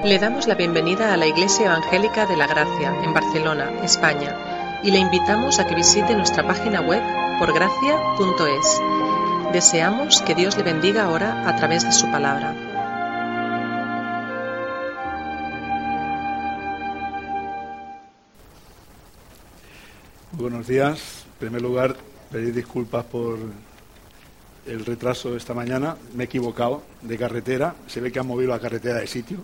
Le damos la bienvenida a la Iglesia Evangélica de la Gracia, en Barcelona, España, y le invitamos a que visite nuestra página web porgracia.es. Deseamos que Dios le bendiga ahora a través de su palabra. Buenos días. En primer lugar, pedir disculpas por el retraso de esta mañana. Me he equivocado de carretera. Se ve que han movido la carretera de sitio.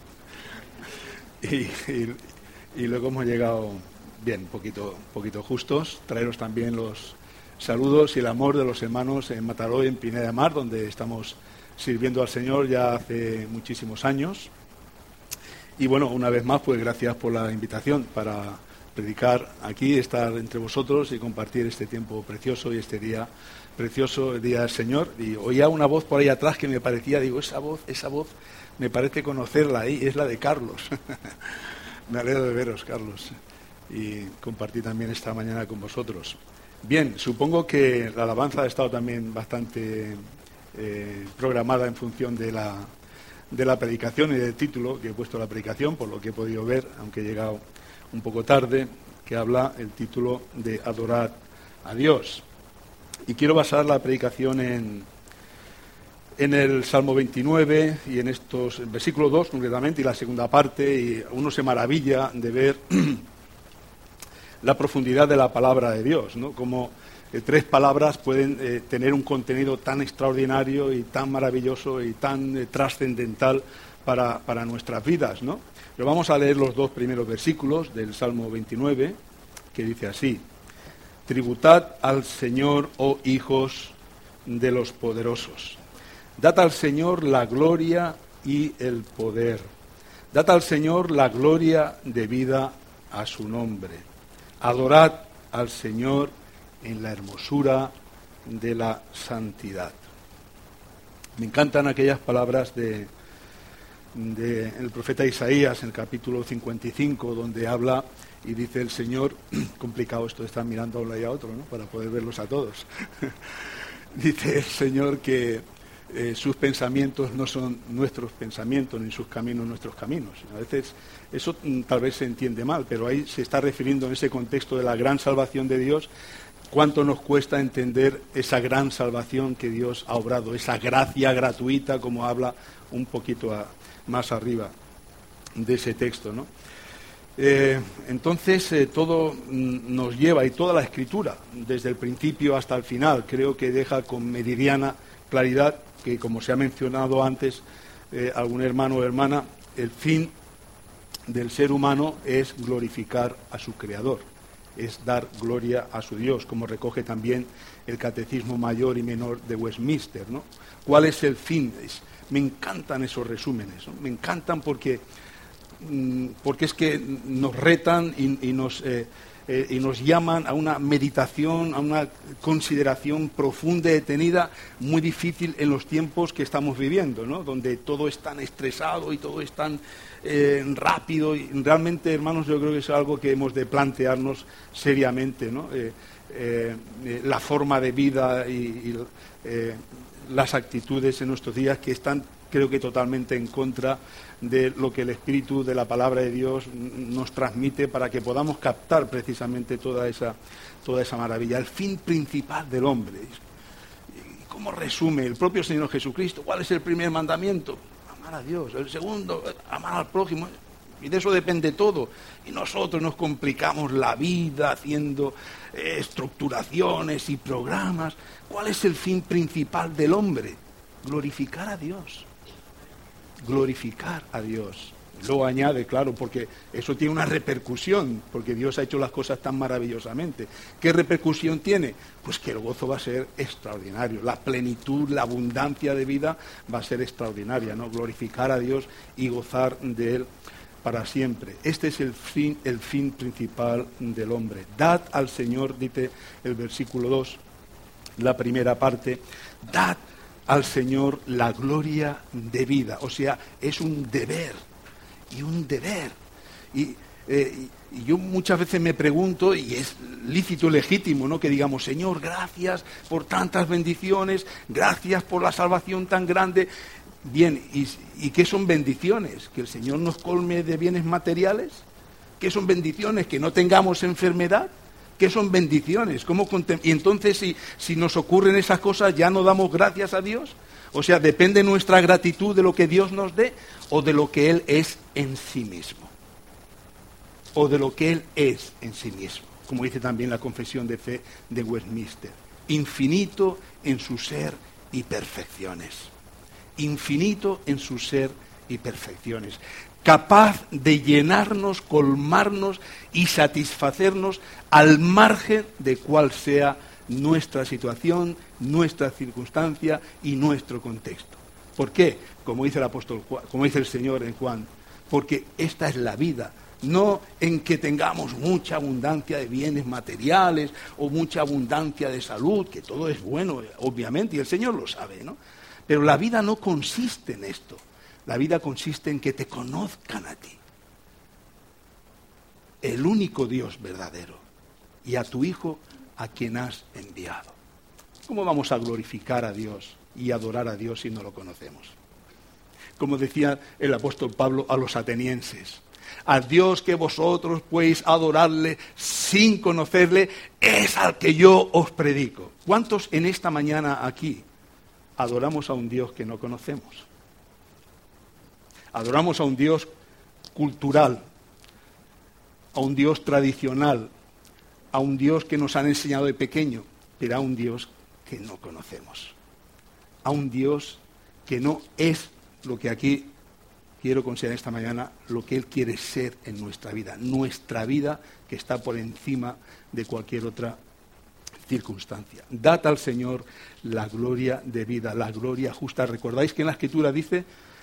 Y luego hemos llegado bien, poquito justos. Traeros también los saludos y el amor de los hermanos en Mataró y en Pineda de Mar, donde estamos sirviendo al Señor ya hace muchísimos años. Y bueno, una vez más, pues gracias por la invitación para predicar aquí, estar entre vosotros y compartir este tiempo precioso y este día precioso, el día del Señor. Y oía una voz por ahí atrás que me parecía, digo, esa voz, me parece conocerla ahí, es la de Carlos. Me alegro de veros, Carlos, y compartir también esta mañana con vosotros. Bien, supongo que la alabanza ha estado también bastante programada en función de la predicación y del título que he puesto a la predicación, por lo que he podido ver, aunque he llegado un poco tarde, que habla el título de Adorar a Dios. Y quiero basar la predicación en el Salmo 29 y en estos versículo 2 concretamente y la segunda parte, y uno se maravilla de ver la profundidad de la palabra de Dios, ¿no? Como tres palabras pueden tener un contenido tan extraordinario y tan maravilloso y tan trascendental para nuestras vidas, ¿no? Pero vamos a leer los dos primeros versículos del Salmo 29, que dice así: Tributad al Señor, oh hijos de los poderosos. Dad al Señor la gloria y el poder. Dad al Señor la gloria debida a su nombre. Adorad al Señor en la hermosura de la santidad. Me encantan aquellas palabras del profeta Isaías en el capítulo 55, donde habla y dice el Señor, complicado esto de estar mirando a un lado y a otro, ¿no?, para poder verlos a todos. Dice el Señor que sus pensamientos no son nuestros pensamientos, ni sus caminos nuestros caminos. A veces eso tal vez se entiende mal, pero ahí se está refiriendo en ese contexto de la gran salvación de Dios, cuánto nos cuesta entender esa gran salvación que Dios ha obrado, esa gracia gratuita, como habla un poquito más arriba de ese texto, ¿no? Entonces todo nos lleva, y toda la Escritura, desde el principio hasta el final, creo que deja con meridiana claridad que, como se ha mencionado antes algún hermano o hermana, el fin del ser humano es glorificar a su Creador, es dar gloria a su Dios, como recoge también el Catecismo Mayor y Menor de Westminster, ¿no? ¿Cuál es el fin? Me encantan esos resúmenes, ¿no? Me encantan porque es que nos retan y nos llaman a una meditación, a una consideración profunda y detenida, muy difícil en los tiempos que estamos viviendo, ¿no?, donde todo es tan estresado y todo es tan rápido. Y realmente, hermanos, yo creo que es algo que hemos de plantearnos seriamente, ¿no? La forma de vida y las actitudes en nuestros días, que están, creo que, totalmente en contra de lo que el Espíritu de la Palabra de Dios nos transmite, para que podamos captar precisamente toda esa maravilla. El fin principal del hombre. ¿Cómo resume el propio Señor Jesucristo? ¿Cuál es el primer mandamiento? Amar a Dios. El segundo, amar al prójimo. Y de eso depende todo. Y nosotros nos complicamos la vida haciendo estructuraciones y programas. ¿Cuál es el fin principal del hombre? Glorificar a Dios. Glorificar a Dios. Luego añade, claro, porque eso tiene una repercusión, porque Dios ha hecho las cosas tan maravillosamente. ¿Qué repercusión tiene? Pues que el gozo va a ser extraordinario, la plenitud, la abundancia de vida va a ser extraordinaria, ¿no? Glorificar a Dios y gozar de Él para siempre. Este es el fin principal del hombre. Dad al Señor, dice el versículo 2, la primera parte, dad al Señor la gloria debida. O sea, es un deber, y un deber. Y yo muchas veces me pregunto, y es lícito y legítimo, ¿no?, que digamos, Señor, gracias por tantas bendiciones, gracias por la salvación tan grande, Bien, ¿y qué son bendiciones? ¿Que el Señor nos colme de bienes materiales? ¿Qué son bendiciones? ¿Que no tengamos enfermedad? ¿Qué son bendiciones? Y entonces si nos ocurren esas cosas, ¿ya no damos gracias a Dios? O sea, ¿depende nuestra gratitud de lo que Dios nos dé o de lo que Él es en sí mismo? O de lo que Él es en sí mismo, como dice también la Confesión de Fe de Westminster. Infinito en su ser y perfecciones. Infinito en su ser y perfecciones. Capaz de llenarnos, colmarnos y satisfacernos al margen de cuál sea nuestra situación, nuestra circunstancia y nuestro contexto. ¿Por qué? Como dice el apóstol Juan, como dice el Señor en Juan, porque esta es la vida, no en que tengamos mucha abundancia de bienes materiales o mucha abundancia de salud, que todo es bueno, obviamente, y el Señor lo sabe, ¿no? Pero la vida no consiste en esto. La vida consiste en que te conozcan a ti, el único Dios verdadero, y a tu Hijo a quien has enviado. ¿Cómo vamos a glorificar a Dios y adorar a Dios si no lo conocemos? Como decía el apóstol Pablo a los atenienses, al Dios que vosotros podéis adorarle sin conocerle, es al que yo os predico. ¿Cuántos en esta mañana aquí adoramos a un Dios que no conocemos? Adoramos a un Dios cultural, a un Dios tradicional, a un Dios que nos han enseñado de pequeño, pero a un Dios que no conocemos. A un Dios que no es lo que aquí quiero considerar esta mañana, lo que Él quiere ser en nuestra vida que está por encima de cualquier otra circunstancia. Dad al Señor la gloria debida, la gloria justa. ¿Recordáis que en la Escritura dice,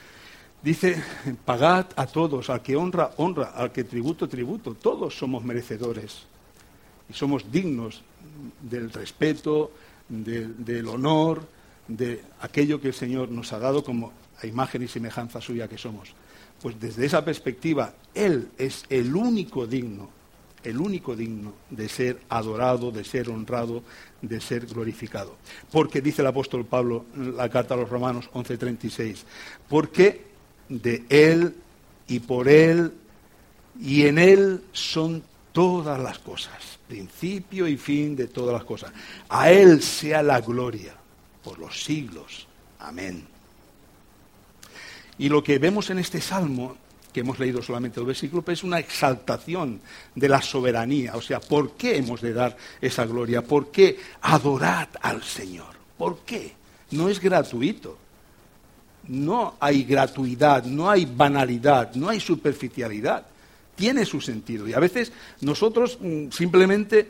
pagad a todos, al que honra, honra, al que tributo, tributo? Todos somos merecedores y somos dignos del respeto, del honor, de aquello que el Señor nos ha dado como a imagen y semejanza suya que somos. Pues desde esa perspectiva, Él es el único digno de ser adorado, de ser honrado, de ser glorificado. Porque dice el apóstol Pablo en la carta a los Romanos 11:36, porque de Él y por Él y en Él son todas las cosas, principio y fin de todas las cosas. A Él sea la gloria por los siglos. Amén. Y lo que vemos en este salmo, que hemos leído solamente el versículo, es una exaltación de la soberanía. O sea, ¿por qué hemos de dar esa gloria? ¿Por qué adorad al Señor? ¿Por qué? No es gratuito. No hay gratuidad, no hay banalidad, no hay superficialidad. Tiene su sentido. Y a veces nosotros simplemente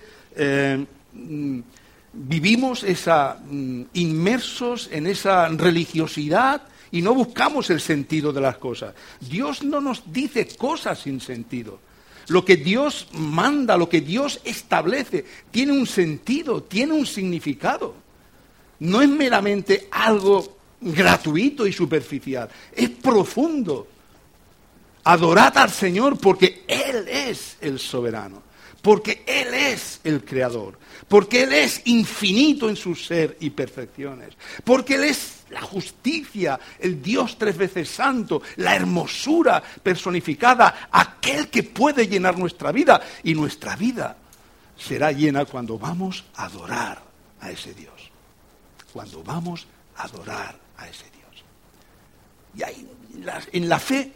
vivimos inmersos en esa religiosidad y no buscamos el sentido de las cosas. Dios no nos dice cosas sin sentido. Lo que Dios manda, lo que Dios establece, tiene un sentido, tiene un significado. No es meramente algo gratuito y superficial, es profundo. Adorad al Señor porque Él es el soberano, porque Él es el creador, porque Él es infinito en su ser y perfecciones, porque Él es la justicia, el Dios tres veces santo, la hermosura personificada, aquel que puede llenar nuestra vida, y nuestra vida será llena cuando vamos a adorar a ese Dios, cuando vamos a adorar a ese Dios. Y ahí, en la fe,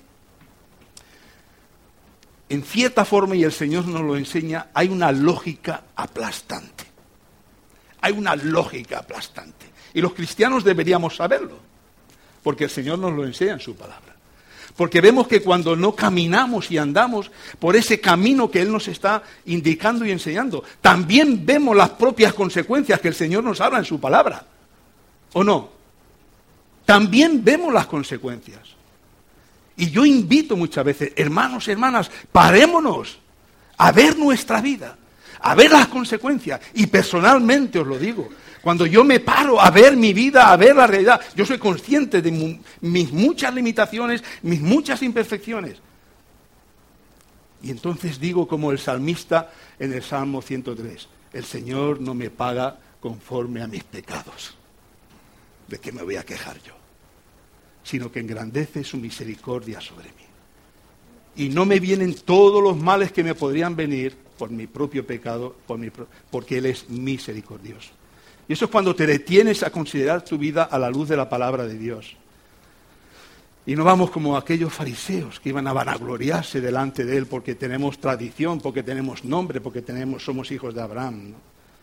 en cierta forma, y el Señor nos lo enseña, hay una lógica aplastante. Hay una lógica aplastante. Y los cristianos deberíamos saberlo, porque el Señor nos lo enseña en su palabra. Porque vemos que cuando no caminamos y andamos por ese camino que Él nos está indicando y enseñando, también vemos las propias consecuencias que el Señor nos habla en su palabra. ¿O no? También vemos las consecuencias. Y yo invito muchas veces, hermanos y hermanas, parémonos a ver nuestra vida, a ver las consecuencias. Y personalmente os lo digo, cuando yo me paro a ver mi vida, a ver la realidad, yo soy consciente de mis muchas limitaciones, mis muchas imperfecciones. Y entonces digo como el salmista en el Salmo 103, el Señor no me paga conforme a mis pecados. ¿De qué me voy a quejar yo? sino que engrandece su misericordia sobre mí. Y no me vienen todos los males que me podrían venir por mi propio pecado, porque Él es misericordioso. Y eso es cuando te detienes a considerar tu vida a la luz de la palabra de Dios. Y no vamos como aquellos fariseos que iban a vanagloriarse delante de Él porque tenemos tradición, porque tenemos nombre, porque somos hijos de Abraham, ¿no?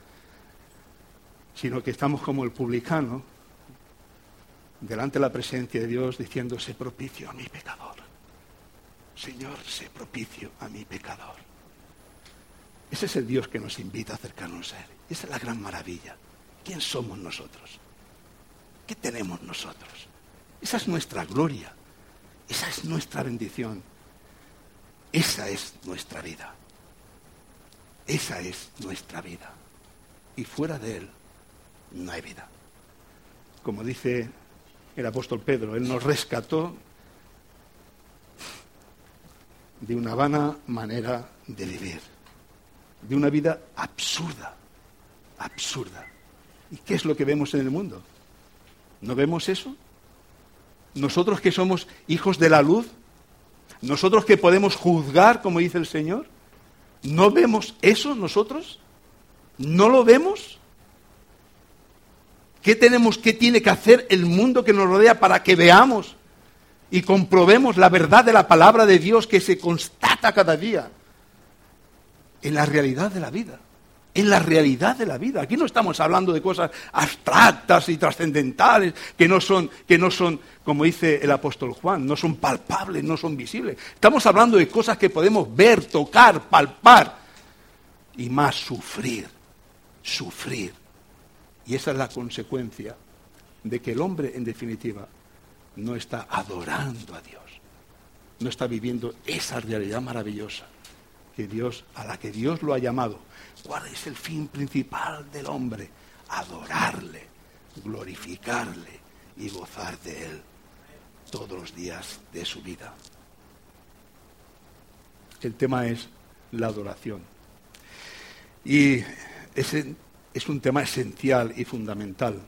Sino que estamos como el publicano delante de la presencia de Dios diciendo: sé propicio a mi pecador. Señor, sé propicio a mi pecador. Ese es el Dios que nos invita a acercarnos a Él. Esa es la gran maravilla. ¿Quién somos nosotros? ¿Qué tenemos nosotros? Esa es nuestra gloria. Esa es nuestra bendición. Esa es nuestra vida. Esa es nuestra vida. Y fuera de Él no hay vida. Como dice el apóstol Pedro, Él nos rescató de una vana manera de vivir, de una vida absurda, absurda. ¿Y qué es lo que vemos en el mundo? ¿No vemos eso? Nosotros que somos hijos de la luz, nosotros que podemos juzgar, como dice el Señor, ¿no vemos eso nosotros? ¿No lo vemos? ¿Qué tiene que hacer el mundo que nos rodea para que veamos y comprobemos la verdad de la palabra de Dios que se constata cada día en la realidad de la vida? En la realidad de la vida. Aquí no estamos hablando de cosas abstractas y trascendentales que no son, como dice el apóstol Juan, no son palpables, no son visibles. Estamos hablando de cosas que podemos ver, tocar, palpar y más sufrir. Y esa es la consecuencia de que el hombre, en definitiva, no está adorando a Dios. No está viviendo esa realidad maravillosa a la que Dios lo ha llamado. ¿Cuál es el fin principal del hombre? Adorarle, glorificarle y gozar de Él todos los días de su vida. El tema es la adoración. Y ese es un tema esencial y fundamental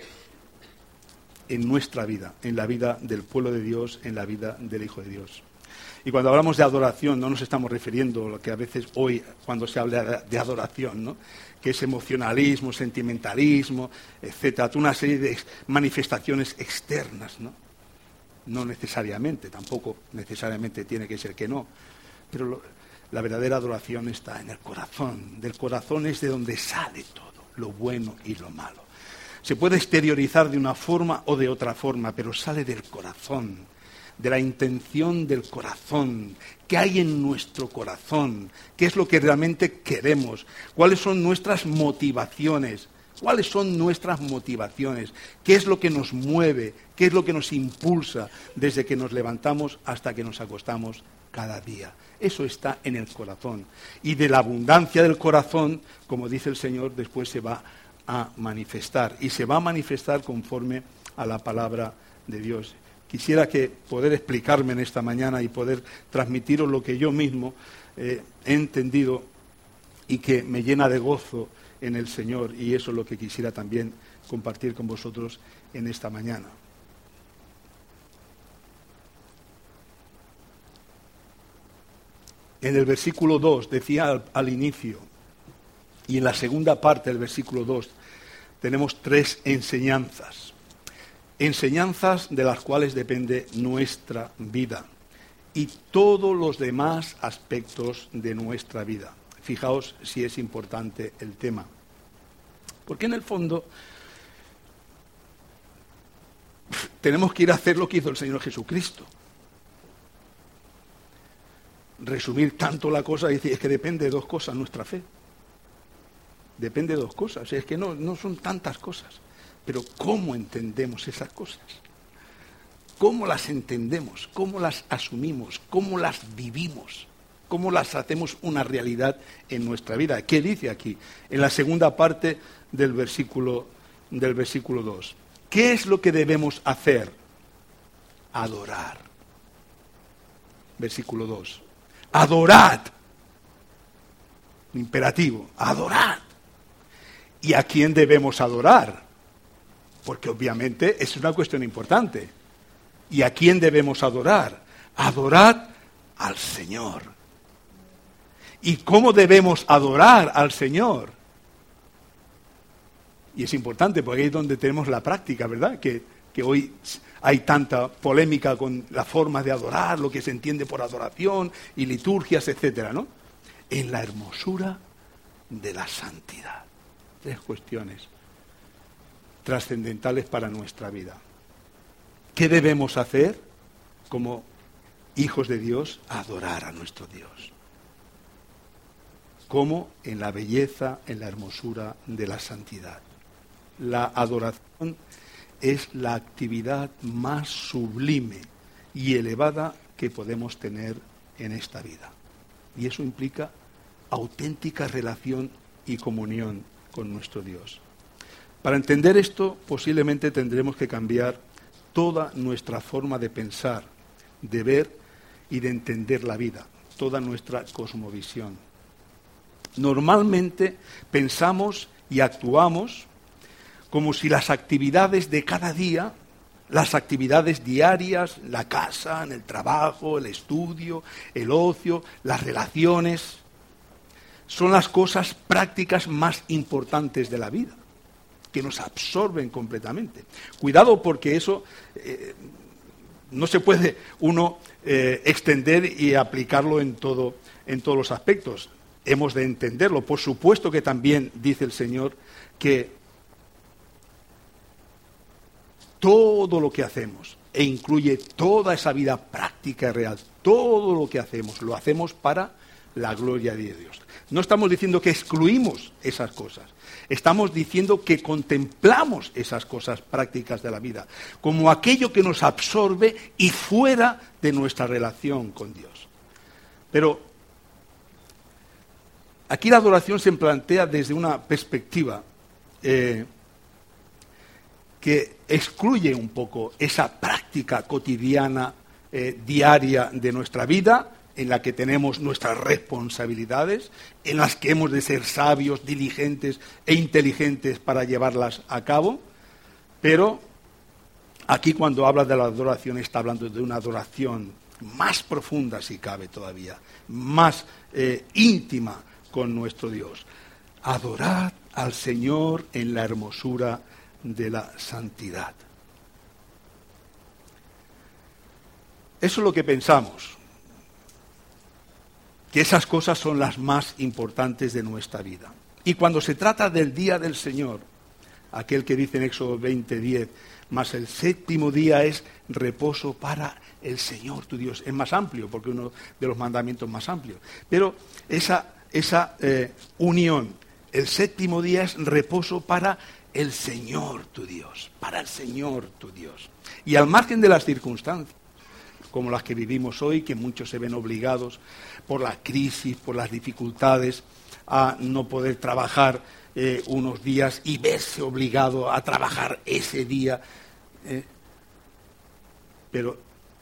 en nuestra vida, en la vida del pueblo de Dios, en la vida del Hijo de Dios. Y cuando hablamos de adoración no nos estamos refiriendo a lo que a veces hoy, cuando se habla de adoración, ¿no?, que es emocionalismo, sentimentalismo, etcétera, una serie de manifestaciones externas, ¿no? No necesariamente, tampoco necesariamente tiene que ser que no, pero la verdadera adoración está en el corazón. Del corazón es de donde sale todo, lo bueno y lo malo. Se puede exteriorizar de una forma o de otra forma, pero sale del corazón, de la intención del corazón. ¿Qué hay en nuestro corazón? ¿Qué es lo que realmente queremos? ¿Cuáles son nuestras motivaciones? ¿Cuáles son nuestras motivaciones? ¿Qué es lo que nos mueve? ¿Qué es lo que nos impulsa desde que nos levantamos hasta que nos acostamos cada día? Eso está en el corazón. Y de la abundancia del corazón, como dice el Señor, después se va a manifestar. Y se va a manifestar conforme a la palabra de Dios. Quisiera poder explicarme en esta mañana y poder transmitiros lo que yo mismo he entendido y que me llena de gozo en el Señor. Y eso es lo que quisiera también compartir con vosotros en esta mañana. En el versículo 2 decía al inicio, y en la segunda parte del versículo 2 tenemos 3 enseñanzas. Enseñanzas de las cuales depende nuestra vida y todos los demás aspectos de nuestra vida. Fijaos si es importante el tema. Porque en el fondo tenemos que ir a hacer lo que hizo el Señor Jesucristo. Resumir tanto la cosa y decir, es que depende de 2 cosas nuestra fe. Depende de 2 cosas, es que no son tantas cosas. Pero ¿cómo entendemos esas cosas? ¿Cómo las entendemos? ¿Cómo las asumimos? ¿Cómo las vivimos? ¿Cómo las hacemos una realidad en nuestra vida? ¿Qué dice aquí? En la segunda parte del versículo 2. ¿Qué es lo que debemos hacer? Adorar. Versículo 2. Adorad. Imperativo. Adorad. ¿Y a quién debemos adorar? Porque obviamente es una cuestión importante. ¿Y a quién debemos adorar? Adorad al Señor. ¿Y cómo debemos adorar al Señor? Y es importante porque ahí es donde tenemos la práctica, ¿verdad? Que hoy hay tanta polémica con la forma de adorar, lo que se entiende por adoración y liturgias, etcétera, ¿no? En la hermosura de la santidad. 3 cuestiones trascendentales para nuestra vida. ¿Qué debemos hacer como hijos de Dios? Adorar a nuestro Dios. ¿Cómo? En la belleza, en la hermosura de la santidad. La adoración es la actividad más sublime y elevada que podemos tener en esta vida. Y eso implica auténtica relación y comunión con nuestro Dios. Para entender esto, posiblemente tendremos que cambiar toda nuestra forma de pensar, de ver y de entender la vida, toda nuestra cosmovisión. Normalmente pensamos y actuamos como si las actividades de cada día, las actividades diarias, la casa, en el trabajo, el estudio, el ocio, las relaciones, son las cosas prácticas más importantes de la vida, que nos absorben completamente. Cuidado porque eso no se puede uno extender y aplicarlo en todos los aspectos. Hemos de entenderlo. Por supuesto que también dice el Señor que todo lo que hacemos, e incluye toda esa vida práctica y real, todo lo que hacemos, lo hacemos para la gloria de Dios. No estamos diciendo que excluimos esas cosas, estamos diciendo que contemplamos esas cosas prácticas de la vida, como aquello que nos absorbe y fuera de nuestra relación con Dios. Pero aquí la adoración se plantea desde una perspectiva que excluye un poco esa práctica cotidiana, diaria de nuestra vida, en la que tenemos nuestras responsabilidades, en las que hemos de ser sabios, diligentes e inteligentes para llevarlas a cabo. Pero aquí cuando habla de la adoración está hablando de una adoración más profunda, si cabe todavía, más íntima con nuestro Dios. Adorad al Señor en la hermosura de la santidad. Eso es lo que pensamos, que esas cosas son las más importantes de nuestra vida. Y cuando se trata del día del Señor, aquel que dice en Éxodo 20:10, mas el 7º día es reposo para el Señor tu Dios. Es más amplio, porque uno de los mandamientos más amplios. Pero esa unión, el 7º día es reposo para el Señor tu Dios, para el Señor tu Dios. Y al margen de las circunstancias, como las que vivimos hoy, que muchos se ven obligados por la crisis, por las dificultades, a no poder trabajar unos días y verse obligado a trabajar ese día. Pero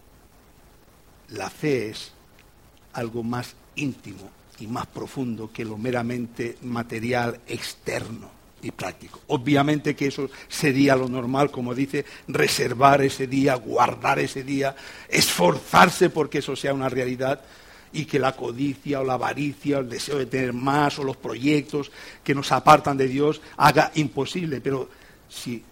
la fe es algo más íntimo y más profundo que lo meramente material, externo y práctico. Obviamente que eso sería lo normal, como dice, reservar ese día, guardar ese día, esforzarse porque eso sea una realidad, y que la codicia o la avaricia, el deseo de tener más o los proyectos que nos apartan de Dios haga imposible. Pero si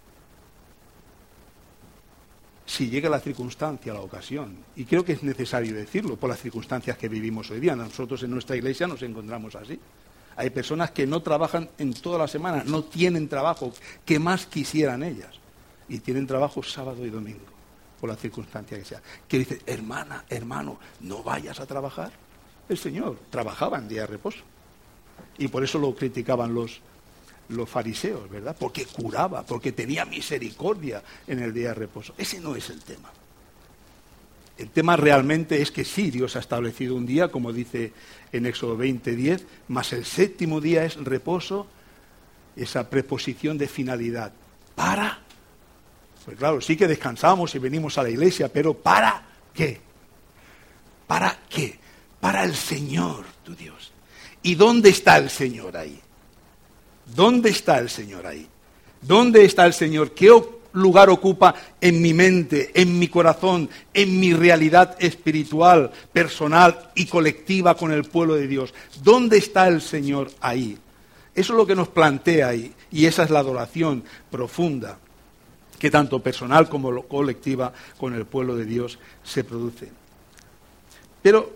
llega la circunstancia, la ocasión, y creo que es necesario decirlo por las circunstancias que vivimos hoy día, nosotros en nuestra iglesia nos encontramos así. Hay personas que no trabajan en toda la semana, no tienen trabajo, que más quisieran ellas, y tienen trabajo sábado y domingo, por la circunstancia que sea. Que dice, hermana, hermano, no vayas a trabajar. El Señor trabajaba en día de reposo, y por eso lo criticaban los fariseos, ¿verdad? Porque curaba, porque tenía misericordia en el día de reposo. Ese no es el tema. El tema realmente es que sí, Dios ha establecido un día, como dice en Éxodo 20:10, mas el 7º día es reposo, esa preposición de finalidad. ¿Para? Pues claro, sí que descansamos y venimos a la iglesia, pero ¿para qué? ¿Para qué? Para el Señor, tu Dios. ¿Y dónde está el Señor ahí? ¿Dónde está el Señor ahí? ¿Dónde está el Señor? ¿Qué lugar ocupa en mi mente, en mi corazón, en mi realidad espiritual, personal y colectiva con el pueblo de Dios? ¿Dónde está el Señor ahí? Eso es lo que nos plantea ahí, y esa es la adoración profunda que tanto personal como colectiva con el pueblo de Dios se produce. Pero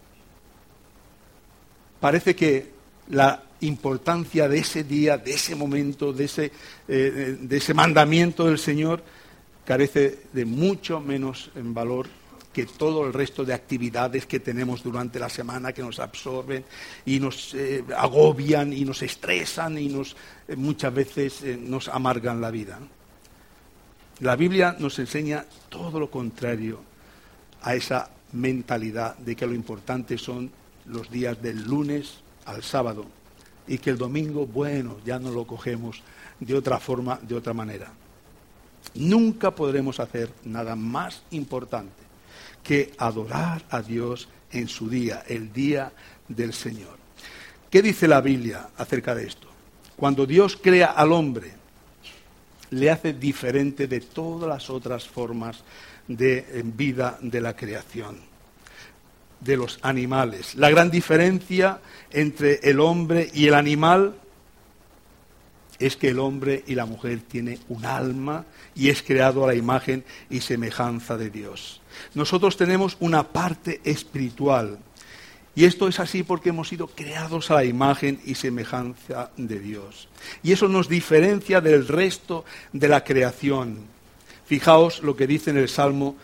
parece que la importancia de ese día, de ese momento, de ese mandamiento del Señor, carece de mucho menos en valor que todo el resto de actividades que tenemos durante la semana, que nos absorben y nos agobian y nos estresan y muchas veces nos amargan la vida. La Biblia nos enseña todo lo contrario a esa mentalidad de que lo importante son los días del lunes al sábado y que el domingo, bueno, ya no lo cogemos de otra forma, de otra manera. Nunca podremos hacer nada más importante que adorar a Dios en su día, el día del Señor. ¿Qué dice la Biblia acerca de esto? Cuando Dios crea al hombre, le hace diferente de todas las otras formas de vida de la creación, de los animales. La gran diferencia entre el hombre y el animal es que el hombre y la mujer tienen un alma y es creado a la imagen y semejanza de Dios. Nosotros tenemos una parte espiritual y esto es así porque hemos sido creados a la imagen y semejanza de Dios. Y eso nos diferencia del resto de la creación. Fijaos lo que dice en el Salmo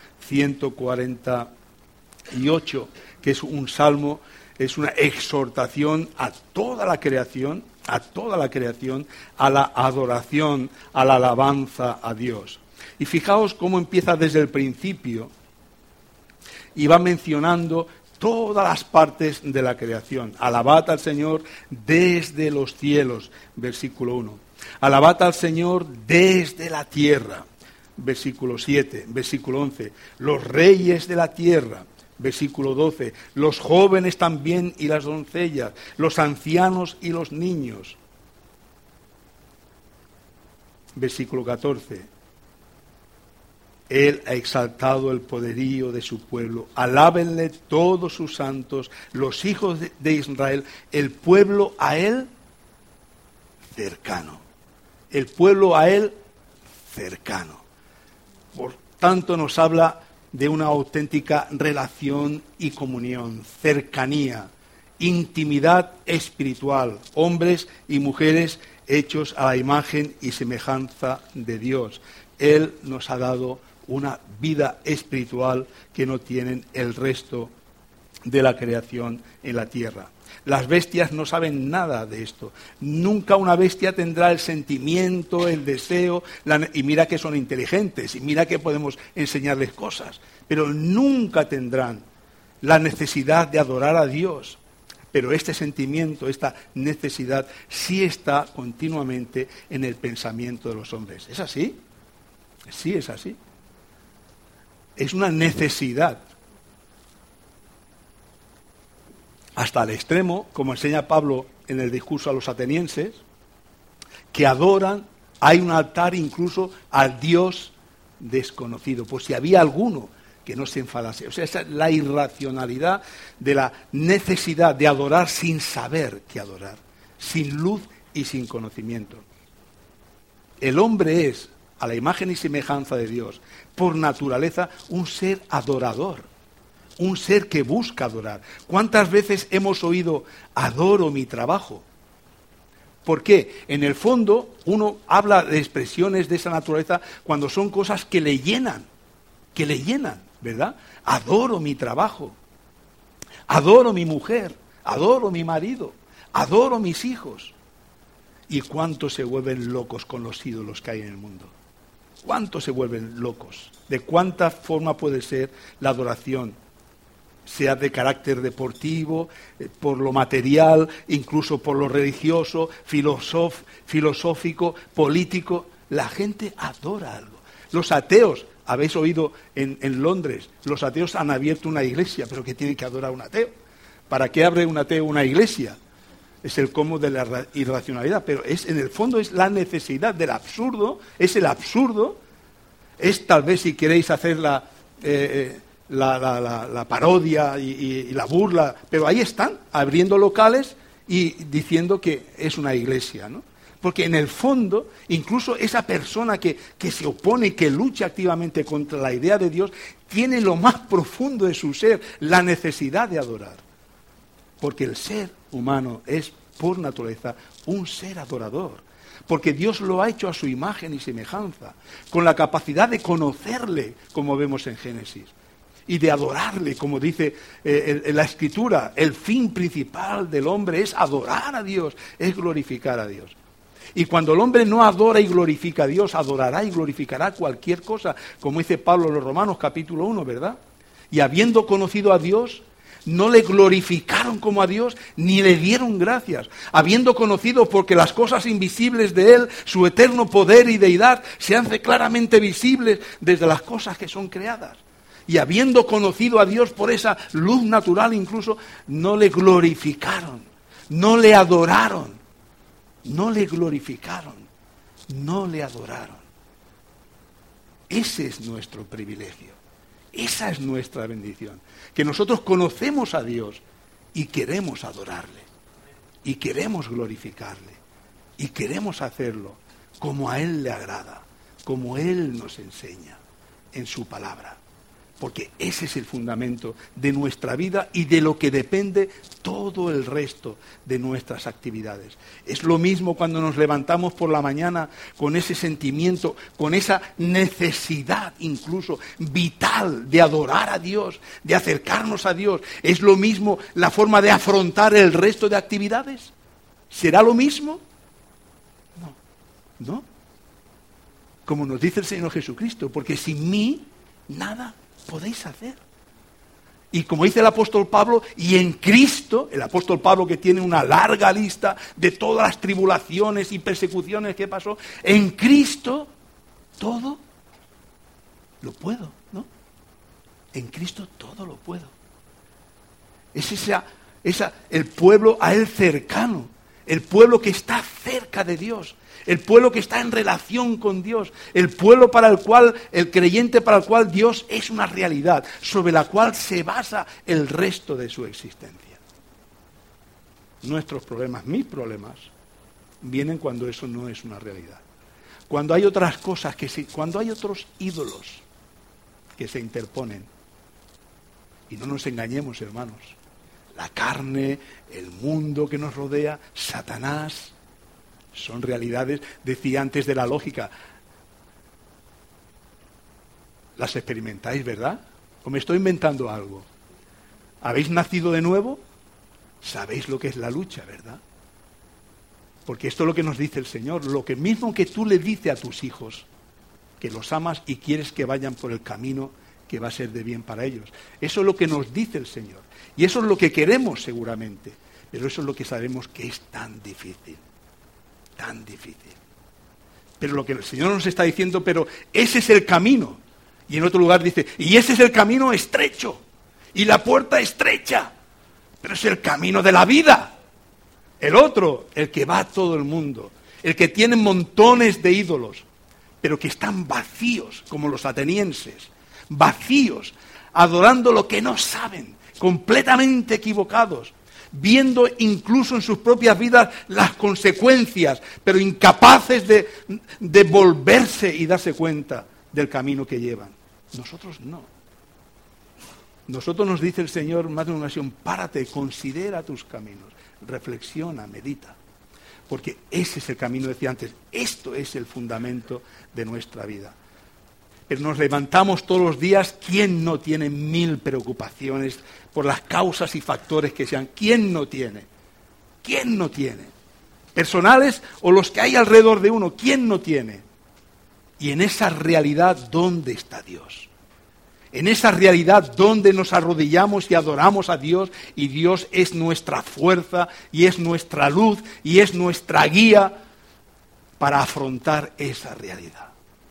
148, que es un salmo, es una exhortación a toda la creación, a la adoración, a la alabanza a Dios. Y fijaos cómo empieza desde el principio y va mencionando todas las partes de la creación. Alabad al Señor desde los cielos, versículo 1. Alabad al Señor desde la tierra, versículo 7, versículo 11. Los reyes de la tierra, versículo 12. Los jóvenes también y las doncellas, los ancianos y los niños. Versículo 14. Él ha exaltado el poderío de su pueblo. Alábenle todos sus santos, los hijos de Israel, el pueblo a él cercano. El pueblo a él cercano. Por tanto, nos habla de una auténtica relación y comunión, cercanía, intimidad espiritual, hombres y mujeres hechos a la imagen y semejanza de Dios. Él nos ha dado una vida espiritual que no tienen el resto de la creación en la tierra. Las bestias no saben nada de esto. Nunca una bestia tendrá el sentimiento, el deseo, y mira que son inteligentes, y mira que podemos enseñarles cosas, pero nunca tendrán la necesidad de adorar a Dios. Pero este sentimiento, esta necesidad, sí está continuamente en el pensamiento de los hombres. ¿Es así? Sí, es así. Es una necesidad. Hasta el extremo, como enseña Pablo en el discurso a los atenienses, que adoran, hay un altar incluso al Dios desconocido, por si había alguno que no se enfadase. O sea, esa es la irracionalidad de la necesidad de adorar sin saber qué adorar, sin luz y sin conocimiento. El hombre es, a la imagen y semejanza de Dios, por naturaleza, un ser adorador, un ser que busca adorar. ¿Cuántas veces hemos oído, adoro mi trabajo? ¿Por qué? En el fondo, uno habla de expresiones de esa naturaleza cuando son cosas que le llenan, ¿verdad? Adoro mi trabajo, adoro mi mujer, adoro mi marido, adoro mis hijos. ¿Y cuántos se vuelven locos con los ídolos que hay en el mundo? ¿Cuántos se vuelven locos? ¿De cuánta forma puede ser la adoración? Sea de carácter deportivo, por lo material, incluso por lo religioso, filosófico, político. La gente adora algo. Los ateos, habéis oído en Londres, los ateos han abierto una iglesia, pero ¿qué tiene que adorar un ateo? ¿Para qué abre un ateo una iglesia? Es el colmo de la irracionalidad, pero en el fondo es la necesidad del absurdo, es el absurdo Es tal vez, si queréis hacer la parodia y la burla, pero ahí están, abriendo locales y diciendo que es una iglesia, ¿no? Porque en el fondo, incluso esa persona que se opone, que lucha activamente contra la idea de Dios, tiene lo más profundo de su ser, la necesidad de adorar. Porque el ser humano es, por naturaleza, un ser adorador. Porque Dios lo ha hecho a su imagen y semejanza, con la capacidad de conocerle, como vemos en Génesis, y de adorarle, como dice la Escritura. El fin principal del hombre es adorar a Dios, es glorificar a Dios. Y cuando el hombre no adora y glorifica a Dios, adorará y glorificará cualquier cosa, como dice Pablo en los Romanos capítulo 1, ¿verdad? Y habiendo conocido a Dios, no le glorificaron como a Dios, ni le dieron gracias. Habiendo conocido, porque las cosas invisibles de Él, su eterno poder y deidad, se hacen claramente visibles desde las cosas que son creadas. Y habiendo conocido a Dios por esa luz natural incluso, no le glorificaron, no le adoraron. No le glorificaron, no le adoraron. Ese es nuestro privilegio, esa es nuestra bendición, que nosotros conocemos a Dios y queremos adorarle, y queremos glorificarle, y queremos hacerlo como a Él le agrada, como Él nos enseña en su palabra. Porque ese es el fundamento de nuestra vida y de lo que depende todo el resto de nuestras actividades. Es lo mismo cuando nos levantamos por la mañana con ese sentimiento, con esa necesidad incluso vital de adorar a Dios, de acercarnos a Dios. ¿Es lo mismo la forma de afrontar el resto de actividades? ¿Será lo mismo? No. Como nos dice el Señor Jesucristo, porque sin mí nada podéis hacer. Y como dice el apóstol Pablo, y en Cristo, el apóstol Pablo, que tiene una larga lista de todas las tribulaciones y persecuciones que pasó, en Cristo todo lo puedo, ¿no? En Cristo todo lo puedo. Es el pueblo a Él cercano, el pueblo que está cerca de Dios, el pueblo que está en relación con Dios, el pueblo para el cual, el creyente para el cual Dios es una realidad, sobre la cual se basa el resto de su existencia. Nuestros problemas, mis problemas, vienen cuando eso no es una realidad. Cuando hay otras cosas, cuando hay otros ídolos que se interponen. Y no nos engañemos, hermanos. La carne, el mundo que nos rodea, Satanás, son realidades, decía antes, de la lógica. Las experimentáis, ¿verdad? ¿O me estoy inventando algo? ¿Habéis nacido de nuevo? Sabéis lo que es la lucha, ¿verdad? Porque esto es lo que nos dice el Señor, lo que mismo que tú le dices a tus hijos, que los amas y quieres que vayan por el camino que va a ser de bien para ellos. Eso es lo que nos dice el Señor. Y eso es lo que queremos seguramente, pero eso es lo que sabemos que es tan difícil. Tan difícil. Pero lo que el Señor nos está diciendo, pero ese es el camino. Y en otro lugar dice, y ese es el camino estrecho, y la puerta estrecha, pero es el camino de la vida. El otro, el que va a todo el mundo, el que tiene montones de ídolos, pero que están vacíos, como los atenienses, vacíos, adorando lo que no saben, completamente equivocados, viendo incluso en sus propias vidas las consecuencias, pero incapaces de volverse y darse cuenta del camino que llevan. Nosotros no. Nosotros, nos dice el Señor más de una ocasión, párate, considera tus caminos, reflexiona, medita, porque ese es el camino, decía antes, esto es el fundamento de nuestra vida. Pero nos levantamos todos los días, ¿quién no tiene 1000 preocupaciones por las causas y factores que sean? ¿Quién no tiene? ¿Quién no tiene? Personales o los que hay alrededor de uno, ¿quién no tiene? Y en esa realidad, ¿dónde está Dios? En esa realidad, ¿dónde nos arrodillamos y adoramos a Dios? Y Dios es nuestra fuerza, y es nuestra luz, y es nuestra guía para afrontar esa realidad.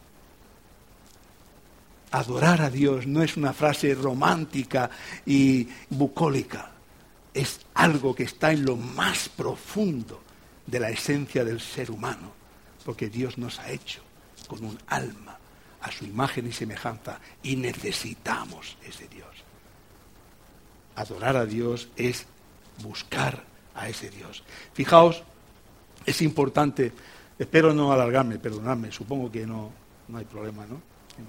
Adorar a Dios no es una frase romántica y bucólica. Es algo que está en lo más profundo de la esencia del ser humano. Porque Dios nos ha hecho con un alma a su imagen y semejanza, y necesitamos ese Dios. Adorar a Dios es buscar a ese Dios. Fijaos, es importante, espero no alargarme, perdonadme, supongo que no hay problema, ¿no?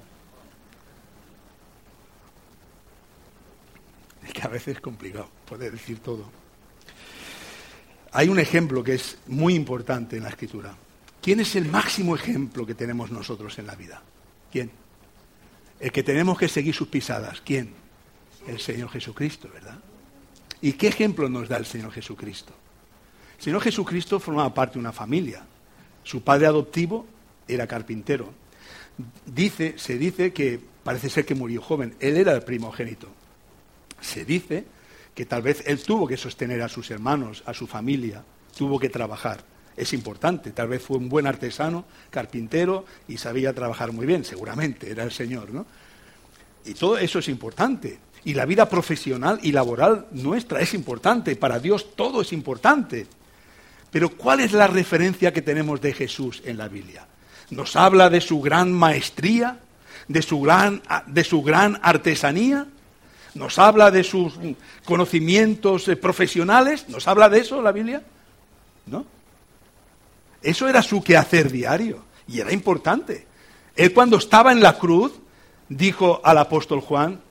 Es que a veces es complicado poder decir todo. Hay un ejemplo que es muy importante en la Escritura. ¿Quién es el máximo ejemplo que tenemos nosotros en la vida? ¿Quién? El que tenemos que seguir sus pisadas. ¿Quién? El Señor Jesucristo, ¿verdad? ¿Y qué ejemplo nos da el Señor Jesucristo? El Señor Jesucristo formaba parte de una familia. Su padre adoptivo era carpintero. Se dice que parece ser que murió joven. Él era el primogénito. Se dice que tal vez él tuvo que sostener a sus hermanos, a su familia, tuvo que trabajar. Es importante, tal vez fue un buen artesano, carpintero, y sabía trabajar muy bien, seguramente, era el Señor, ¿no? Y todo eso es importante. Y la vida profesional y laboral nuestra es importante, para Dios todo es importante. Pero ¿cuál es la referencia que tenemos de Jesús en la Biblia? ¿Nos habla de su gran maestría, de su gran artesanía? ¿Nos habla de sus conocimientos profesionales? ¿Nos habla de eso la Biblia? ¿No? Eso era su quehacer diario y era importante. Él cuando estaba en la cruz dijo al apóstol Juan,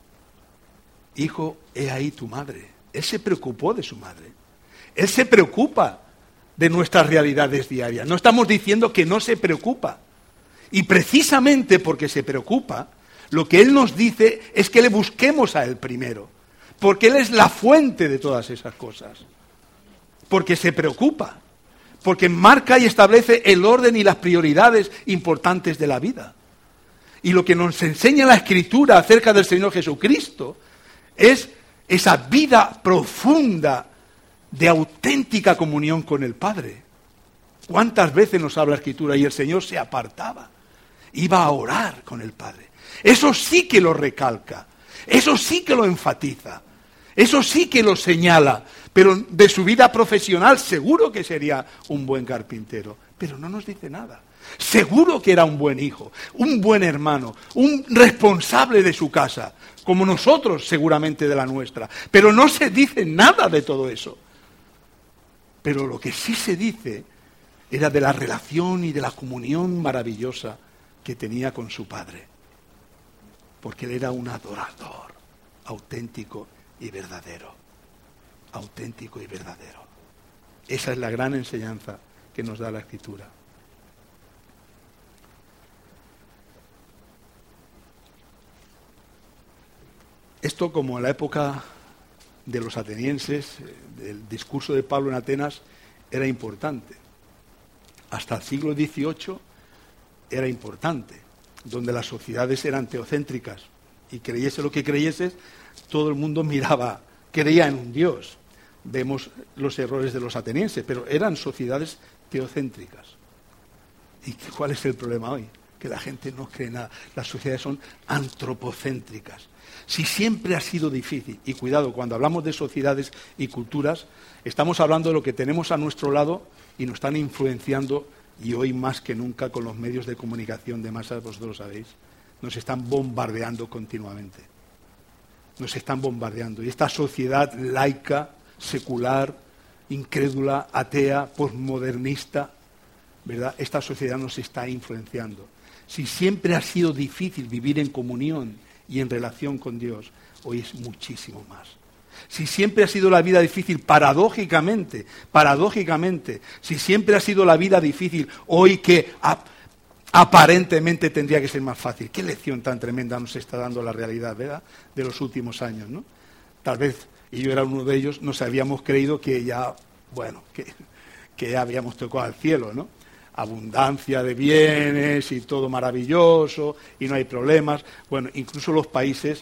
hijo, he ahí tu madre. Él se preocupó de su madre. Él se preocupa de nuestras realidades diarias. No estamos diciendo que no se preocupa. Y precisamente porque se preocupa, lo que Él nos dice es que le busquemos a Él primero, porque Él es la fuente de todas esas cosas, porque se preocupa, porque marca y establece el orden y las prioridades importantes de la vida. Y lo que nos enseña la Escritura acerca del Señor Jesucristo es esa vida profunda de auténtica comunión con el Padre. ¿Cuántas veces nos habla la Escritura y el Señor se apartaba? Iba a orar con el Padre. Eso sí que lo recalca, eso sí que lo enfatiza, eso sí que lo señala, pero de su vida profesional seguro que sería un buen carpintero, pero no nos dice nada. Seguro que era un buen hijo, un buen hermano, un responsable de su casa, como nosotros seguramente de la nuestra, pero no se dice nada de todo eso. Pero lo que sí se dice era de la relación y de la comunión maravillosa que tenía con su Padre. Porque él era un adorador auténtico y verdadero. Auténtico y verdadero. Esa es la gran enseñanza que nos da la Escritura. Esto, como en la época de los atenienses, del discurso de Pablo en Atenas, era importante. Hasta el siglo XVIII era importante, donde las sociedades eran teocéntricas y creyese lo que creyeses, todo el mundo creía en un Dios. Vemos los errores de los atenienses, pero eran sociedades teocéntricas. ¿Y cuál es el problema hoy? Que la gente no cree nada. Las sociedades son antropocéntricas. Si siempre ha sido difícil, y cuidado, cuando hablamos de sociedades y culturas, estamos hablando de lo que tenemos a nuestro lado y nos están influenciando. Y hoy más que nunca con los medios de comunicación de masas, vosotros lo sabéis, nos están bombardeando continuamente. Nos están bombardeando. Y esta sociedad laica, secular, incrédula, atea, posmodernista, ¿verdad? Esta sociedad nos está influenciando. Si siempre ha sido difícil vivir en comunión y en relación con Dios, hoy es muchísimo más. Si siempre ha sido la vida difícil, paradójicamente, si siempre ha sido la vida difícil, hoy que aparentemente tendría que ser más fácil. Qué lección tan tremenda nos está dando la realidad, ¿verdad?, de los últimos años, ¿no? Tal vez, y yo era uno de ellos, nos habíamos creído que ya, que ya habíamos tocado al cielo, ¿no? Abundancia de bienes y todo maravilloso y no hay problemas. Bueno, incluso los países,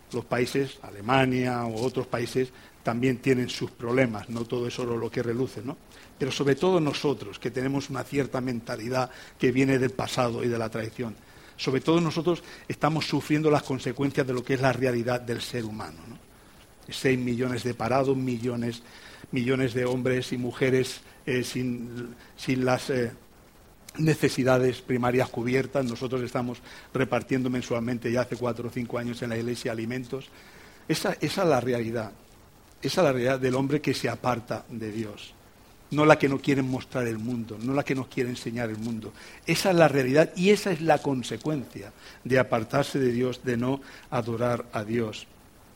Alemania o otros países, también tienen sus problemas, no todo es oro lo que reluce, ¿no? Pero sobre todo nosotros, que tenemos una cierta mentalidad que viene del pasado y de la tradición, sobre todo nosotros estamos sufriendo las consecuencias de lo que es la realidad del ser humano, ¿no? 6 millones de parados, millones de hombres y mujeres sin necesidades primarias cubiertas. Nosotros estamos repartiendo mensualmente ya hace 4 o 5 años en la iglesia alimentos. Esa es la realidad. Esa es la realidad del hombre que se aparta de Dios. No la que no quiere mostrar el mundo, no la que nos quiere enseñar el mundo. Esa es la realidad y esa es la consecuencia de apartarse de Dios, de no adorar a Dios.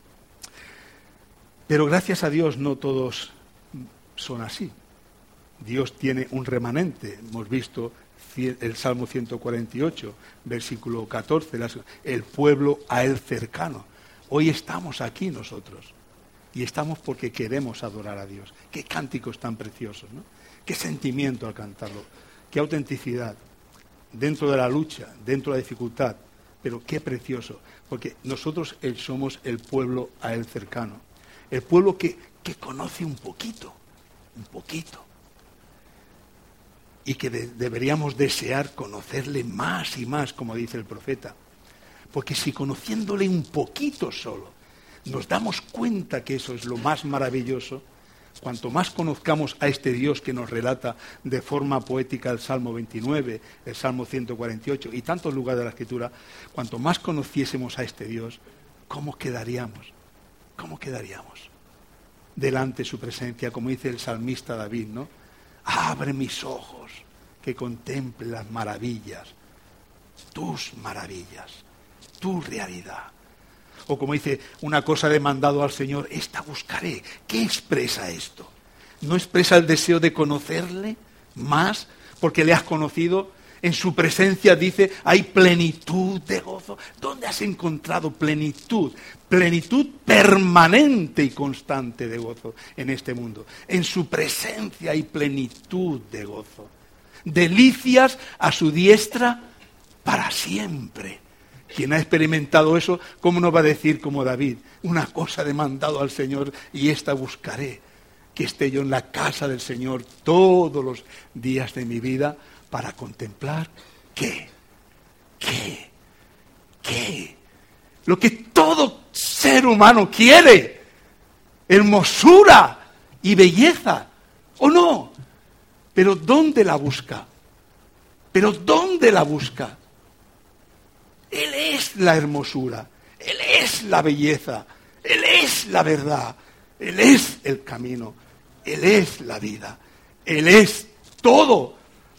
Pero gracias a Dios no todos son así. Dios tiene un remanente. Hemos visto el Salmo 148, versículo 14, el pueblo a él cercano. Hoy estamos aquí nosotros. Y estamos porque queremos adorar a Dios. Qué cánticos tan preciosos, ¿no? Qué sentimiento al cantarlo. Qué autenticidad. Dentro de la lucha, dentro de la dificultad. Pero qué precioso. Porque nosotros somos el pueblo a él cercano. El pueblo que conoce un poquito. Y que deberíamos desear conocerle más y más, como dice el profeta. Porque si conociéndole un poquito solo, nos damos cuenta que eso es lo más maravilloso, cuanto más conozcamos a este Dios que nos relata de forma poética el Salmo 29, el Salmo 148 y tantos lugares de la Escritura, cuanto más conociésemos a este Dios, ¿cómo quedaríamos? ¿Cómo quedaríamos? Delante de su presencia, como dice el salmista David, ¿no? Abre mis ojos, que contemple las maravillas, tus maravillas, tu realidad. O como dice, una cosa he mandado al Señor, esta buscaré. ¿Qué expresa esto? ¿No expresa el deseo de conocerle más? Porque le has conocido. En su presencia, dice, hay plenitud de gozo. ¿Dónde has encontrado plenitud? Plenitud permanente y constante de gozo en este mundo. En su presencia hay plenitud de gozo. Delicias a su diestra para siempre. Quien ha experimentado eso, ¿cómo no va a decir como David? Una cosa he demandado al Señor y esta buscaré, que esté yo en la casa del Señor todos los días de mi vida para contemplar ¿qué? Lo que todo ser humano quiere, hermosura y belleza, ¿o no? Pero ¿dónde la busca? Él es la hermosura, Él es la belleza, Él es la verdad, Él es el camino, Él es la vida, Él es todo.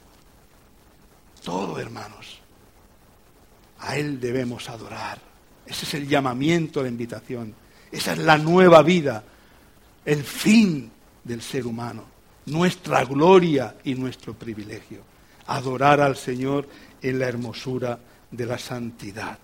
Todo, hermanos. A Él debemos adorar. Ese es el llamamiento, la invitación. Esa es la nueva vida, el fin del ser humano, nuestra gloria y nuestro privilegio. Adorar al Señor en la hermosura de la santidad.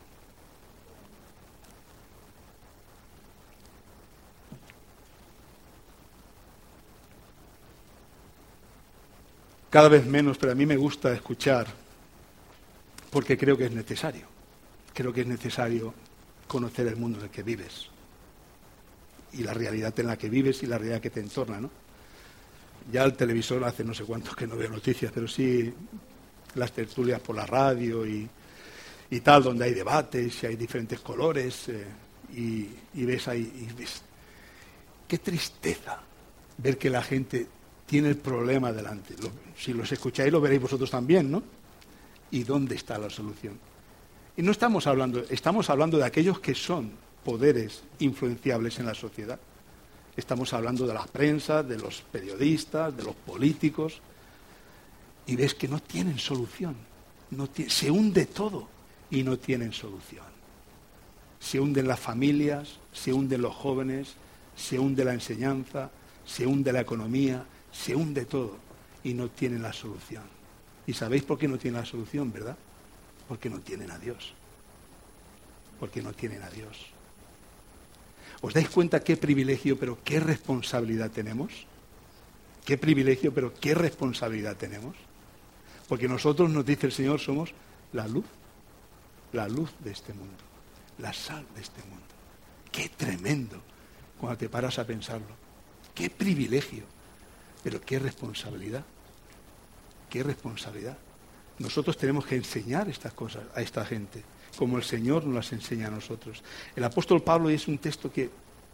Cada vez menos, pero a mí me gusta escuchar, porque creo que es necesario. Creo que es necesario conocer el mundo en el que vives y la realidad en la que vives y la realidad que te entorna, ¿no? Ya el televisor hace no sé cuántos que no veo noticias, pero sí las tertulias por la radio y tal, donde hay debates y hay diferentes colores y ves ahí, y ves. Qué tristeza ver que la gente tiene el problema delante. Si los escucháis lo veréis vosotros también, ¿no? ¿Y dónde está la solución? Y no estamos hablando de aquellos que son poderes influenciables en la sociedad. Estamos hablando de las prensas, de los periodistas, de los políticos. Y ves que no tienen solución. Se hunde todo y no tienen solución. Se hunden las familias, se hunden los jóvenes, se hunde la enseñanza, se hunde la economía, se hunde todo y no tienen la solución. ¿Y sabéis por qué no tienen la solución, verdad? Porque no tienen a Dios. Porque no tienen a Dios. ¿Os dais cuenta qué privilegio, pero qué responsabilidad tenemos? Qué privilegio, pero qué responsabilidad tenemos. Porque nosotros, nos dice el Señor, somos la luz de este mundo, la sal de este mundo. Qué tremendo cuando te paras a pensarlo. Qué privilegio, pero qué responsabilidad. Qué responsabilidad. Nosotros tenemos que enseñar estas cosas a esta gente, como el Señor nos las enseña a nosotros. El apóstol Pablo, y es un texto que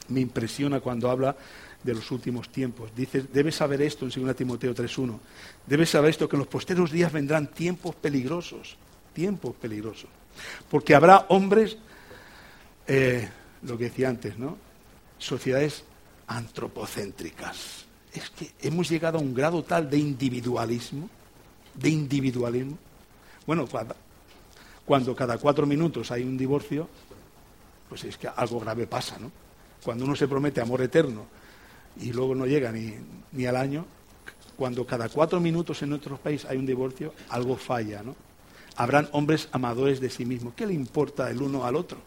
me impresiona cuando habla de los últimos tiempos. Dice, debes saber esto en 2 Timoteo 3:1. Debes saber esto, que en los posteros días vendrán tiempos peligrosos. Porque habrá hombres, lo que decía antes, ¿no? Sociedades antropocéntricas. Es que hemos llegado a un grado tal de individualismo. Bueno, cuando cada 4 minutos hay un divorcio, pues es que algo grave pasa, ¿no? Cuando uno se promete amor eterno y luego no llega ni al año, cuando cada 4 minutos en nuestro país hay un divorcio, algo falla, ¿no? Habrán hombres amadores de sí mismos. ¿Qué le importa el uno al otro?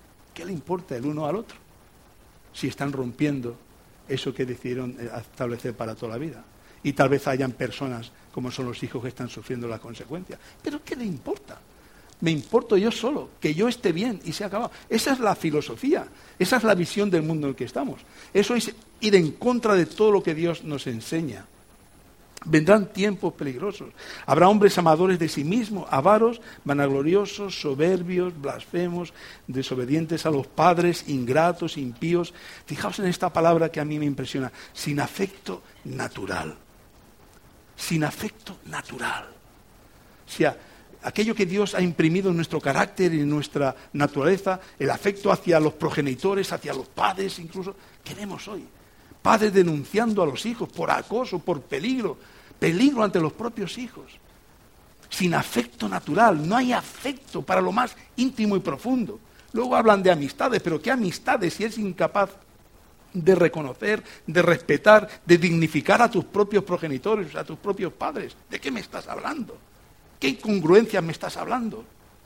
Si están rompiendo eso que decidieron establecer para toda la vida. Y tal vez hayan personas, como son los hijos, que están sufriendo las consecuencias. ¿Pero qué le importa? Me importo yo solo, que yo esté bien y se ha acabado. Esa es la filosofía, esa es la visión del mundo en el que estamos. Eso es ir en contra de todo lo que Dios nos enseña. Vendrán tiempos peligrosos. Habrá hombres amadores de sí mismos, avaros, vanagloriosos, soberbios, blasfemos, desobedientes a los padres, ingratos, impíos. Fijaos en esta palabra que a mí me impresiona. Sin afecto natural. Sin afecto natural. O sea, aquello que Dios ha imprimido en nuestro carácter y en nuestra naturaleza, el afecto hacia los progenitores, hacia los padres incluso, ¿qué vemos hoy? Padres denunciando a los hijos por acoso, por peligro ante los propios hijos. Sin afecto natural, no hay afecto para lo más íntimo y profundo. Luego hablan de amistades, pero ¿qué amistades si eres incapaz de reconocer, de respetar, de dignificar a tus propios progenitores, a tus propios padres? ¿De qué me estás hablando? ¿Qué incongruencias me estás hablando?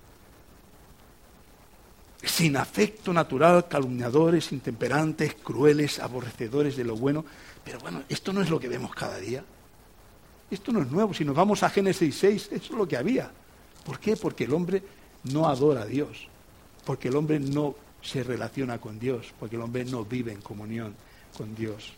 Sin afecto natural, calumniadores, intemperantes, crueles, aborrecedores de lo bueno. Pero bueno, esto no es lo que vemos cada día. Esto no es nuevo. Si nos vamos a Génesis 6, eso es lo que había. ¿Por qué? Porque el hombre no adora a Dios. Porque el hombre no se relaciona con Dios. Porque el hombre no vive en comunión con Dios.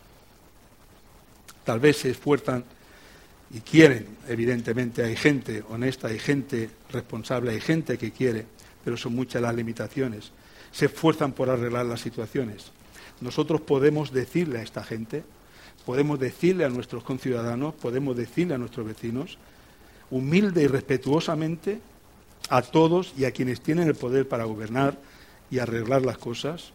Tal vez se esfuerzan y quieren, evidentemente. Hay gente honesta, hay gente responsable, hay gente que quiere, pero son muchas las limitaciones. Se esfuerzan por arreglar las situaciones. Nosotros podemos decirle a esta gente, podemos decirle a nuestros conciudadanos, podemos decirle a nuestros vecinos, humilde y respetuosamente, a todos y a quienes tienen el poder para gobernar y arreglar las cosas,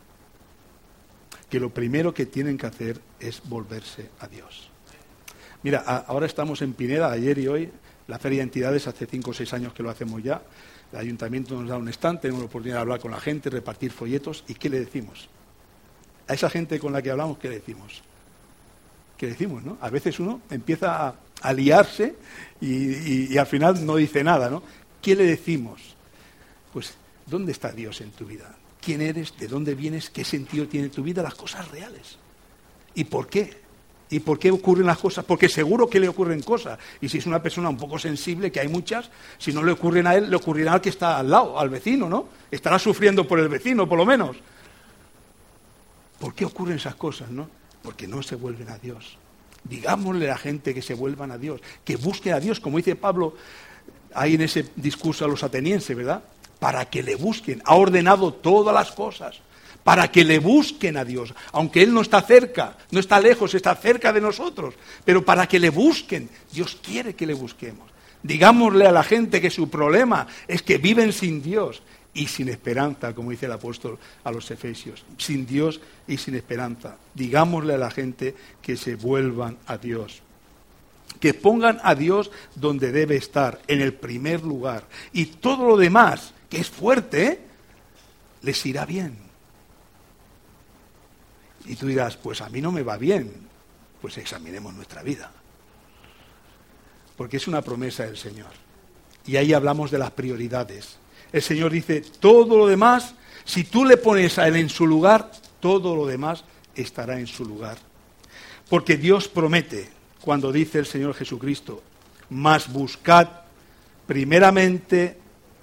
que lo primero que tienen que hacer es volverse a Dios. Mira, ahora estamos en Pineda, ayer y hoy, la Feria de Entidades, hace 5 o 6 años que lo hacemos ya. El ayuntamiento nos da un stand, tenemos la oportunidad de hablar con la gente, repartir folletos. ¿Y qué le decimos? A esa gente con la que hablamos, ¿qué le decimos? ¿Qué decimos, no? A veces uno empieza a liarse y al final no dice nada, ¿no? ¿Qué le decimos? Pues, ¿dónde está Dios en tu vida? ¿Quién eres? ¿De dónde vienes? ¿Qué sentido tiene tu vida? Las cosas reales. ¿Y por qué? ¿Y por qué ocurren las cosas? Porque seguro que le ocurren cosas. Y si es una persona un poco sensible, que hay muchas, si no le ocurren a él, le ocurrirá al que está al lado, al vecino, ¿no? Estará sufriendo por el vecino, por lo menos. ¿Por qué ocurren esas cosas, no? Porque no se vuelven a Dios. Digámosle a la gente que se vuelvan a Dios, que busquen a Dios, como dice Pablo ahí en ese discurso a los atenienses, ¿verdad? Para que le busquen. Ha ordenado todas las cosas. Para que le busquen a Dios, aunque Él no está cerca, no está lejos, está cerca de nosotros, pero para que le busquen, Dios quiere que le busquemos. Digámosle a la gente que su problema es que viven sin Dios y sin esperanza, como dice el apóstol a los Efesios, sin Dios y sin esperanza. Digámosle a la gente que se vuelvan a Dios, que pongan a Dios donde debe estar, en el primer lugar, y todo lo demás, que es fuerte, les irá bien. Y tú dirás, pues a mí no me va bien. Pues examinemos nuestra vida. Porque es una promesa del Señor. Y ahí hablamos de las prioridades. El Señor dice, todo lo demás, si tú le pones a Él en su lugar, todo lo demás estará en su lugar. Porque Dios promete, cuando dice el Señor Jesucristo, mas buscad primeramente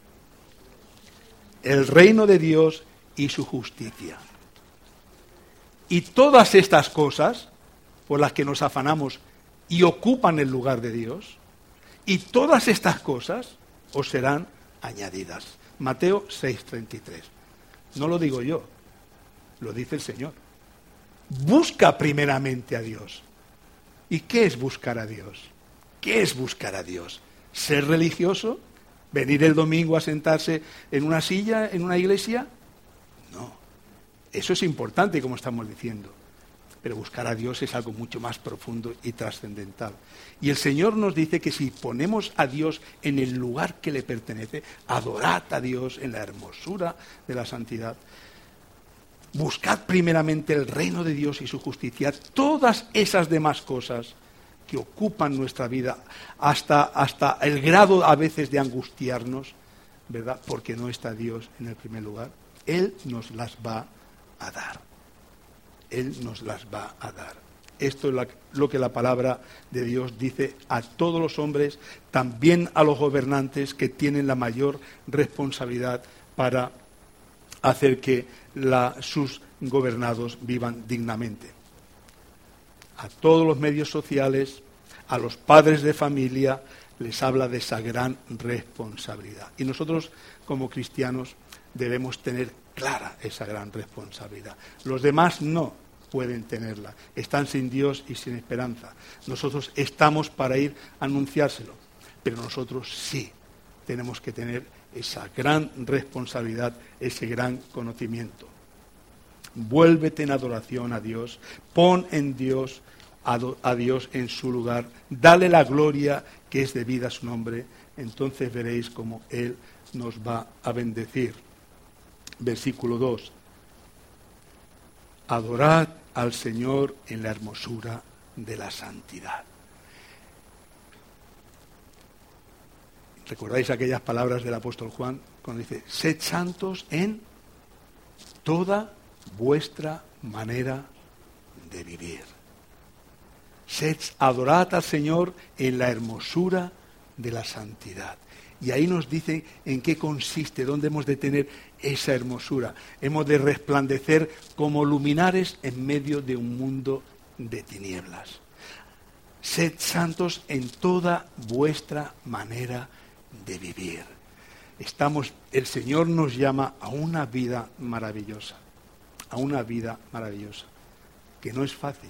el reino de Dios y su justicia. Y todas estas cosas por las que nos afanamos y ocupan el lugar de Dios, y todas estas cosas os serán añadidas. Mateo 6:33. No lo digo yo, lo dice el Señor. Busca primeramente a Dios. ¿Y qué es buscar a Dios? ¿Qué es buscar a Dios? ¿Ser religioso? ¿Venir el domingo a sentarse en una silla, en una iglesia? No. Eso es importante, como estamos diciendo. Pero buscar a Dios es algo mucho más profundo y trascendental. Y el Señor nos dice que si ponemos a Dios en el lugar que le pertenece, adorad a Dios en la hermosura de la santidad, buscad primeramente el reino de Dios y su justicia, todas esas demás cosas que ocupan nuestra vida, hasta el grado a veces de angustiarnos, ¿verdad? Porque no está Dios en el primer lugar, Él nos las va a dar. Él nos las va a dar. Esto es lo que la palabra de Dios dice a todos los hombres, también a los gobernantes que tienen la mayor responsabilidad para hacer que sus gobernados vivan dignamente. A todos los medios sociales, a los padres de familia, les habla de esa gran responsabilidad. Y nosotros, como cristianos, debemos tener clara esa gran responsabilidad. Los demás no pueden tenerla. Están sin Dios y sin esperanza. Nosotros estamos para ir a anunciárselo, pero nosotros sí tenemos que tener esa gran responsabilidad, ese gran conocimiento. Vuélvete en adoración a Dios, pon en Dios a Dios en su lugar, dale la gloria que es debida a su nombre, entonces veréis cómo Él nos va a bendecir. Versículo 2. Adorad al Señor en la hermosura de la santidad. ¿Recordáis aquellas palabras del apóstol Juan cuando dice, sed santos en toda vuestra manera de vivir? Adorad al Señor en la hermosura de la santidad. Y ahí nos dice en qué consiste, dónde hemos de tener esa hermosura. Hemos de resplandecer como luminares en medio de un mundo de tinieblas. Sed santos en toda vuestra manera de vivir. El Señor nos llama a una vida maravillosa, que no es fácil,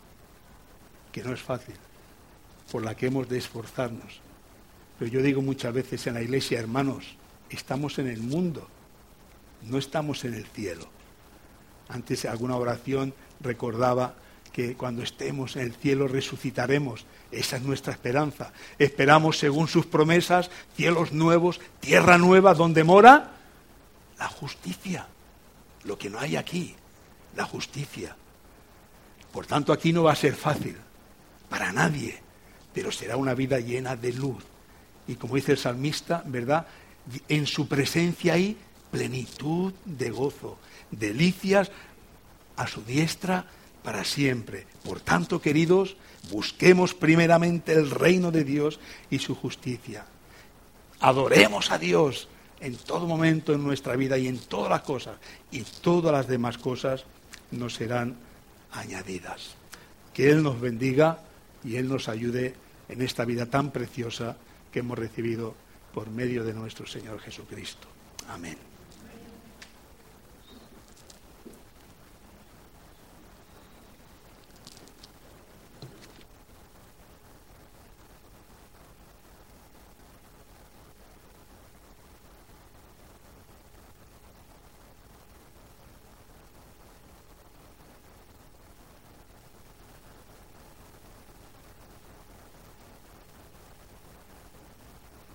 por la que hemos de esforzarnos. Pero yo digo muchas veces en la iglesia, hermanos, estamos en el mundo, no estamos en el cielo. Antes alguna oración recordaba que cuando estemos en el cielo resucitaremos. Esa es nuestra esperanza. Esperamos, según sus promesas, cielos nuevos, tierra nueva, donde mora la justicia. Lo que no hay aquí, la justicia. Por tanto, aquí no va a ser fácil para nadie, pero será una vida llena de luz. Y como dice el salmista, ¿verdad? En su presencia hay plenitud de gozo, delicias a su diestra para siempre. Por tanto, queridos, busquemos primeramente el reino de Dios y su justicia. Adoremos a Dios en todo momento en nuestra vida y en todas las cosas. Y todas las demás cosas nos serán añadidas. Que Él nos bendiga y Él nos ayude en esta vida tan preciosa que hemos recibido por medio de nuestro Señor Jesucristo. Amén.